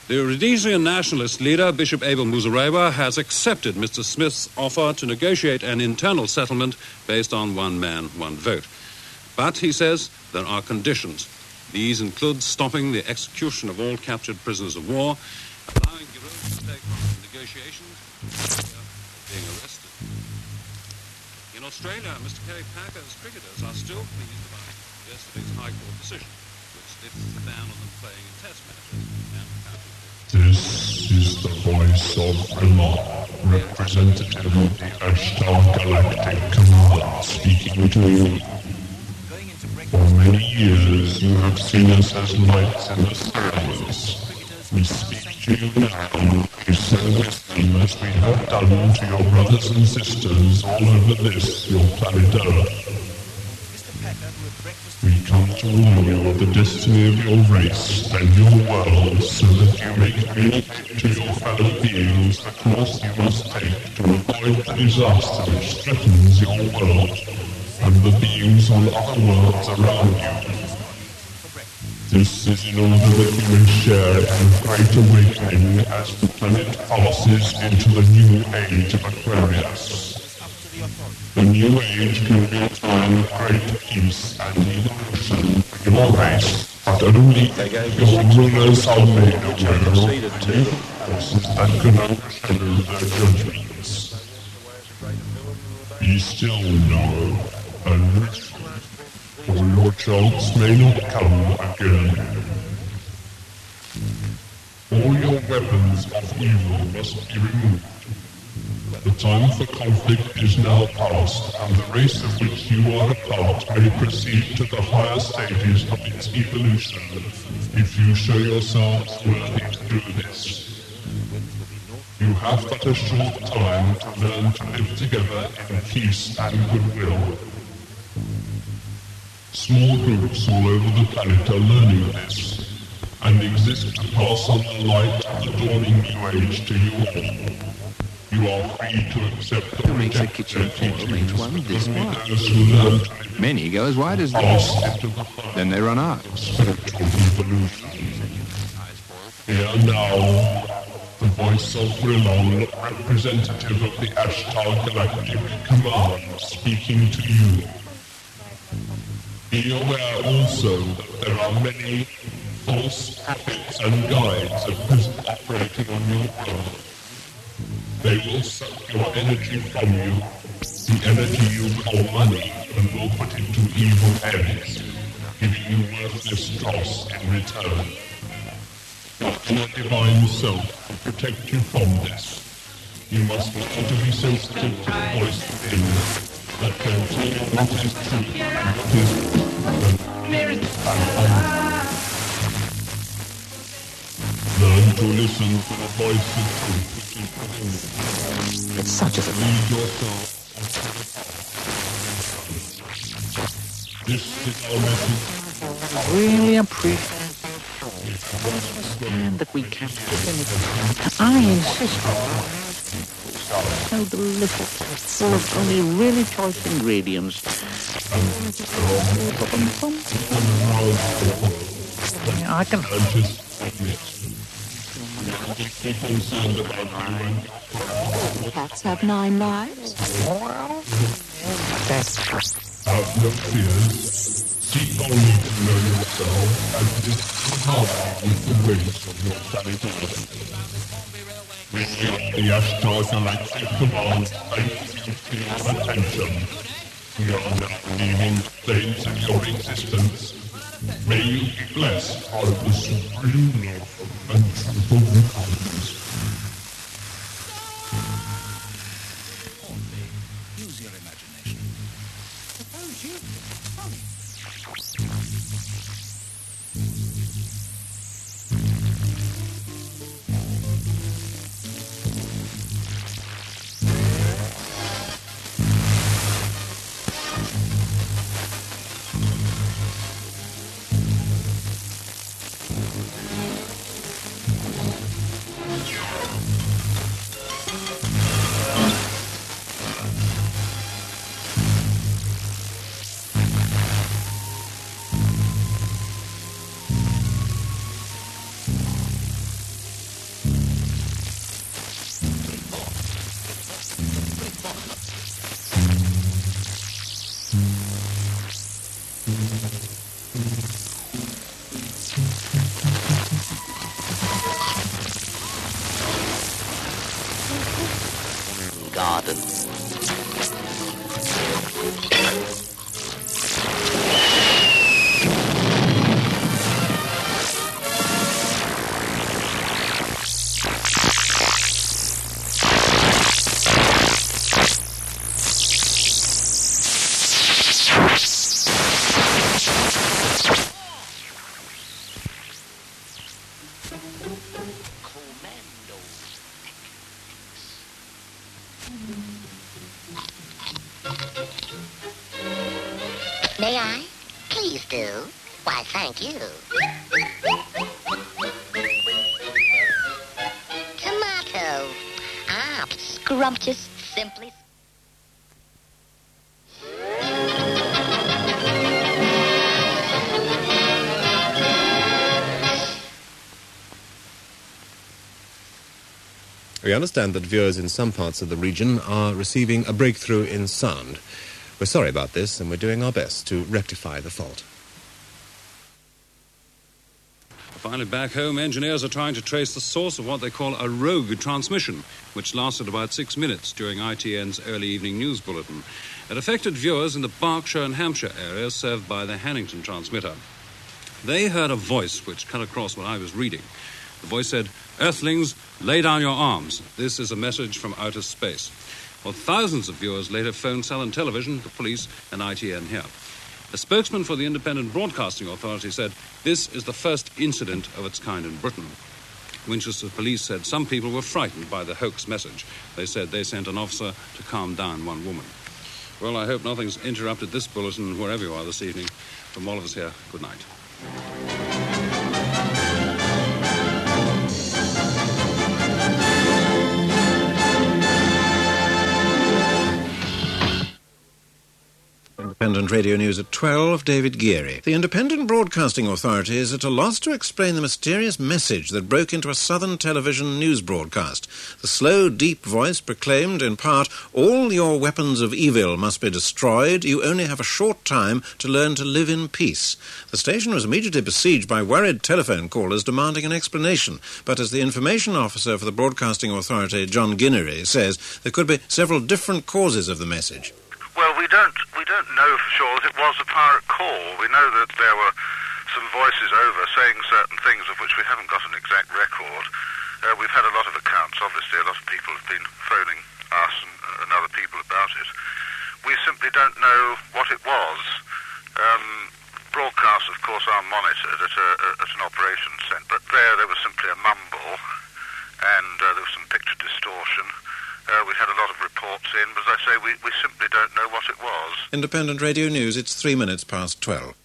The Rhodesian nationalist leader, Bishop Abel Muzorewa, has accepted Mr. Smith's offer to negotiate an internal settlement based on one man, one vote. But, he says, there are conditions. These include stopping the execution of all captured prisoners of war, allowing Giroud to take part in negotiations, being arrested. In Australia, Mr. Kerry Packer's cricketers are still pleased about yesterday's High Court decision, which lifts the ban on them playing in Test matches and county. This is the voice of Allah, representative of the Ashtar Galactic Command, speaking to you. For many years you have seen us as lights in the skies. We speak to you now, we service them as we have done to your brothers and sisters all over this, your planet Earth. We come to warn you of the destiny of your race and your world so that you may communicate to your fellow beings the course you must take to avoid the disaster which threatens your world and the beings on other worlds around you. This is in order that you may share in the great awakening as the planet passes into the new age of Aquarius. The new age can be a time of great peace and evolution for your race, but only your rulers are made aware of the new forces that can overshadow their judgments. Be still now, and listen, or your chance may not come again. All your weapons of evil must be removed. The time for conflict is now past, and the race of which you are a part may proceed to the higher stages of its evolution, if you show yourselves worthy to do this. You have but a short time to learn to live together in peace and goodwill. Small groups all over the planet are learning this, and exist to pass on the light of the dawning new age to you all. You are free to accept the rejected teachings this only wide. those who learn to live Many go as wide as past this. into the path Then they run out. of spiritual evolution. Here now, the voice of Rilon, representative of the Ashtar Galactic Command, speaking to you. Be aware also that there are many false prophets and guides at present operating on your world. They will suck your energy from you, the energy you call money, and will put it to evil ends, giving you worthless dross in return. Your inner divine self will protect you from this. You must learn to be sensitive to the voice within that can tell you what is true and what is learn to listen to the voice of truth which is within you. It's such a thing. Lead yourself. This is our message. I really appreciate understand that we can't have anything. I insist so delicious, full of only really choice ingredients. I can Cats have 9 lives. have no fears. Seek only to know yourself and discard with the ways of your planet Earth. The Ashtar Galactic Command thanks you for your attention. We are now leaving the planes of your existence. May you be blessed by the supreme love and truth of your conscience. Use your imagination. Suppose you... Commando tactics. May I? Please do. Why, thank you. Tomato. Ah, scrumptious, simply... We understand that viewers in some parts of the region are receiving a breakthrough in sound. We're sorry about this, and we're doing our best to rectify the fault. Finally, back home, engineers are trying to trace the source of what they call a rogue transmission, which lasted about 6 minutes during ITN's early evening news bulletin. It affected viewers in the Berkshire and Hampshire area served by the Hannington transmitter. They heard a voice which cut across what I was reading. The voice said, "Earthlings, lay down your arms. This is a message from outer space." Well, thousands of viewers later phoned Southern Television, the police, and ITN here. A spokesman for the Independent Broadcasting Authority said this is the first incident of its kind in Britain. Winchester Police said some people were frightened by the hoax message. They said they sent an officer to calm down one woman. Well, I hope nothing's interrupted this bulletin wherever you are this evening. From all of us here, good night. Independent Radio News at 12, David Geary. The Independent Broadcasting Authority is at a loss to explain the mysterious message that broke into a Southern Television news broadcast. The slow, deep voice proclaimed, in part, "All your weapons of evil must be destroyed. You only have a short time to learn to live in peace." The station was immediately besieged by worried telephone callers demanding an explanation. But as the information officer for the Broadcasting Authority, John Guinery, says, there could be several different causes of the message. Well, we don't know for sure that it was a pirate call. We know that there were some voices over saying certain things of which we haven't got an exact record. We've had a lot of accounts, obviously. A lot of people have been phoning us and other people about it. We simply don't know what it was. Broadcasts, of course, are monitored at an operations centre, but there was simply a mumble, and there was some picture distortion. We had a lot of reports in, but as I say, we simply don't know what it was. Independent Radio News, it's 3 minutes past 12.